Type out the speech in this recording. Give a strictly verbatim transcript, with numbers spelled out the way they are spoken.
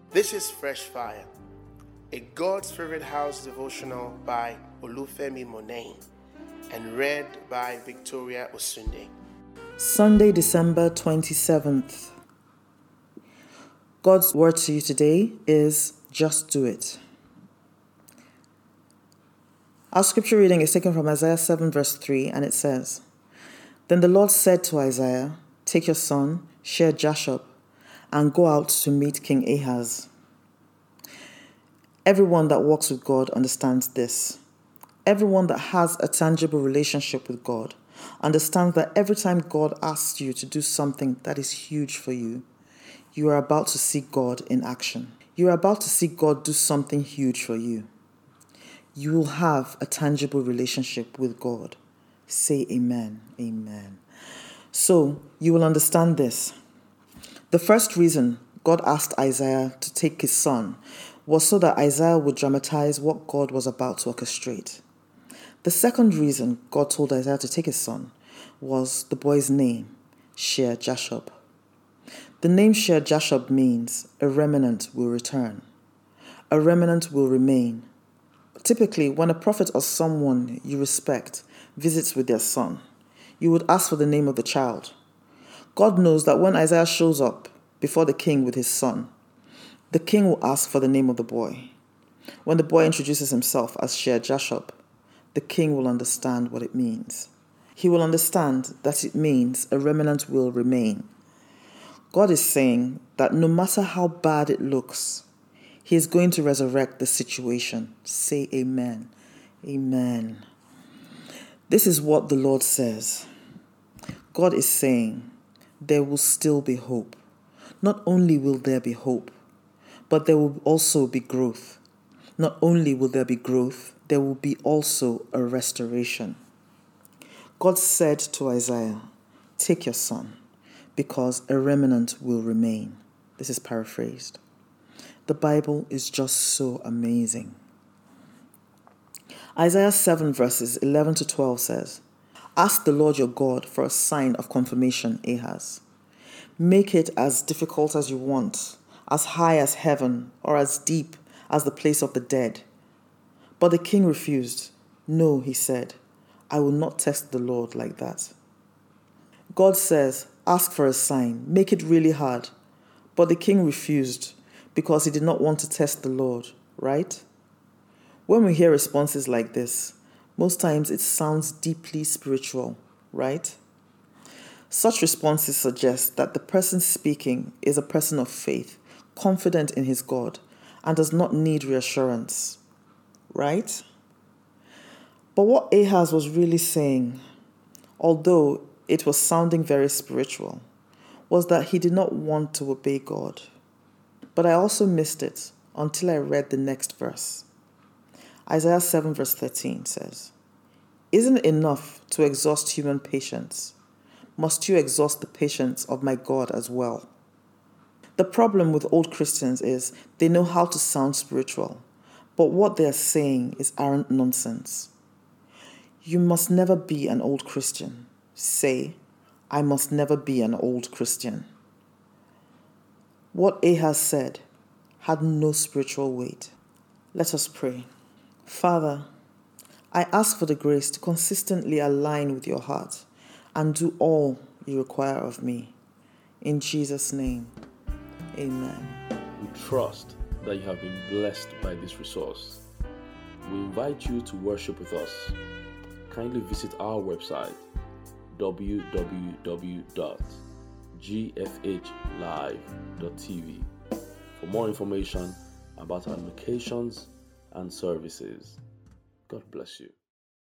This is Fresh Fire, a God's Favorite House devotional by Olufemi Monain and read by Victoria Osunde. Sunday, December twenty-seventh. God's word to you today is just do it. Our scripture reading is taken from Isaiah seven verse three, and it says, "Then the Lord said to Isaiah, take your son, Shear-Jashub, and go out to meet King Ahaz." Everyone that walks with God understands this. Everyone that has a tangible relationship with God understands that every time God asks you to do something that is huge for you, you are about to see God in action. You are about to see God do something huge for you. You will have a tangible relationship with God. Say amen. Amen. So you will understand this. The first reason God asked Isaiah to take his son was so that Isaiah would dramatize what God was about to orchestrate. The second reason God told Isaiah to take his son was the boy's name, Shear-Jashub. The name Shear-Jashub means a remnant will return. A remnant will remain. Typically, when a prophet or someone you respect visits with their son, you would ask for the name of the child. God knows that when Isaiah shows up before the king with his son, the king will ask for the name of the boy. When the boy introduces himself as Shear-Jashub, the king will understand what it means. He will understand that it means a remnant will remain. God is saying that no matter how bad it looks, He is going to resurrect the situation. Say amen. Amen. This is what the Lord says. God is saying there will still be hope. Not only will there be hope, but there will also be growth. Not only will there be growth, there will be also a restoration. God said to Isaiah, take your son, because a remnant will remain. This is paraphrased. The Bible is just so amazing. Isaiah seven verses eleven to twelve says, ask the Lord your God for a sign of confirmation, Ahaz. Make it as difficult as you want, as high as heaven, or as deep as the place of the dead. But the king refused. No, he said, I will not test the Lord like that. God says, ask for a sign, make it really hard. But the king refused because he did not want to test the Lord, right? When we hear responses like this, most times it sounds deeply spiritual, right? Such responses suggest that the person speaking is a person of faith, confident in his God, and does not need reassurance, right? But what Ahaz was really saying, although it was sounding very spiritual, was that he did not want to obey God. But I also missed it until I read the next verse. Isaiah seven verse thirteen says, isn't it enough to exhaust human patience? Must you exhaust the patience of my God as well? The problem with old Christians is they know how to sound spiritual, but what they are saying is arrant nonsense. You must never be an old Christian. Say, I must never be an old Christian. What Ahaz said had no spiritual weight. Let us pray. Father, I ask for the grace to consistently align with your heart and do all you require of me. In Jesus' name, amen. We trust that you have been blessed by this resource. We invite you to worship with us. Kindly visit our website, w w w dot g f h live dot t v, for more information about our locations and services. God bless you.